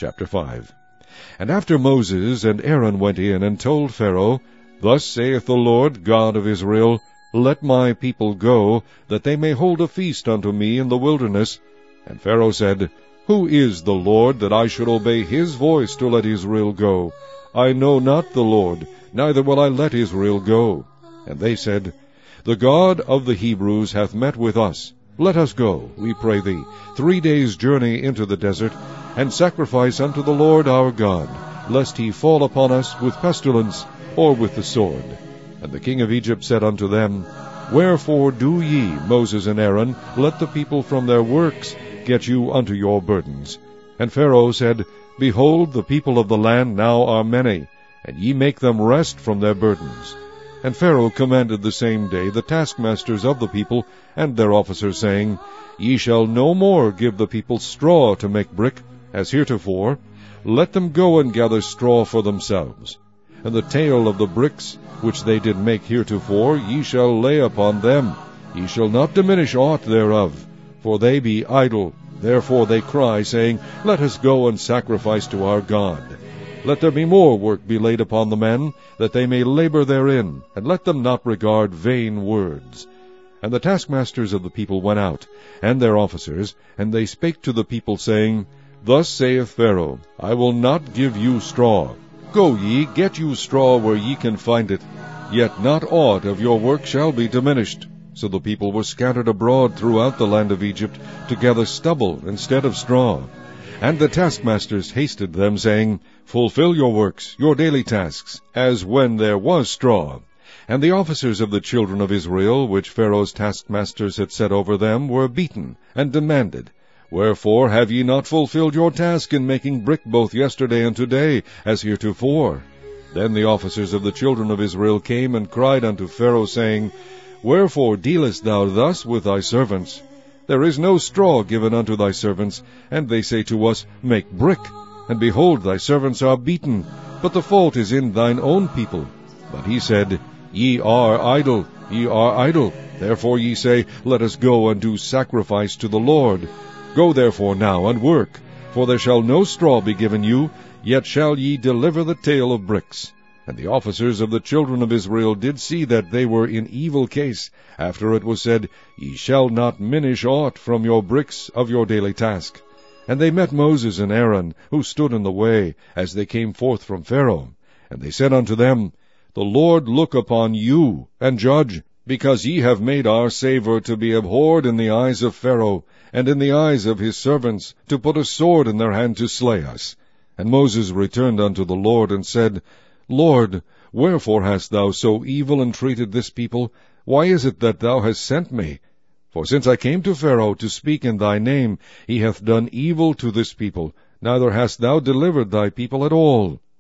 Chapter 5. And after Moses and Aaron went in and told Pharaoh, Thus saith the Lord God of Israel, Let my people go, that they may hold a feast unto me in the wilderness. And Pharaoh said, Who is the Lord, that I should obey his voice to let Israel go? I know not the Lord, neither will I let Israel go. And they said, The God of the Hebrews hath met with us. Let us go, we pray thee, 3 days' journey into the desert, and sacrifice unto the Lord our God, lest he fall upon us with pestilence or with the sword. And the king of Egypt said unto them, Wherefore do ye, Moses and Aaron, let the people from their works get you unto your burdens? And Pharaoh said, Behold, the people of the land now are many, and ye make them rest from their burdens. And Pharaoh commanded the same day the taskmasters of the people and their officers, saying, Ye shall no more give the people straw to make brick, as heretofore. Let them go and gather straw for themselves. And the tale of the bricks which they did make heretofore ye shall lay upon them. Ye shall not diminish aught thereof, for they be idle. Therefore they cry, saying, Let us go and sacrifice to our God. Let there be more work be laid upon the men, that they may labor therein, and let them not regard vain words. And the taskmasters of the people went out, and their officers, and they spake to the people, saying, Thus saith Pharaoh, I will not give you straw. Go ye, get you straw where ye can find it, yet not aught of your work shall be diminished. So the people were scattered abroad throughout the land of Egypt, to gather stubble instead of straw. And the taskmasters hasted them, saying, Fulfill your works, your daily tasks, as when there was straw. And the officers of the children of Israel, which Pharaoh's taskmasters had set over them, were beaten, and demanded, Wherefore have ye not fulfilled your task in making brick both yesterday and today, as heretofore? Then the officers of the children of Israel came and cried unto Pharaoh, saying, Wherefore dealest thou thus with thy servants? There is no straw given unto thy servants, and they say to us, Make brick. And behold, thy servants are beaten, but the fault is in thine own people. But he said, Ye are idle, ye are idle. Therefore ye say, Let us go and do sacrifice to the Lord. Go therefore now and work, for there shall no straw be given you, yet shall ye deliver the tale of bricks. And the officers of the children of Israel did see that they were in evil case, after it was said, Ye shall not minish aught from your bricks of your daily task. And they met Moses and Aaron, who stood in the way, as they came forth from Pharaoh. And they said unto them, The Lord look upon you, and judge, because ye have made our savour to be abhorred in the eyes of Pharaoh, and in the eyes of his servants, to put a sword in their hand to slay us. And Moses returned unto the Lord, and said, Lord, wherefore hast thou so evil entreated this people? Why is it that thou hast sent me? For since I came to Pharaoh to speak in thy name, he hath done evil to this people, neither hast thou delivered thy people at all.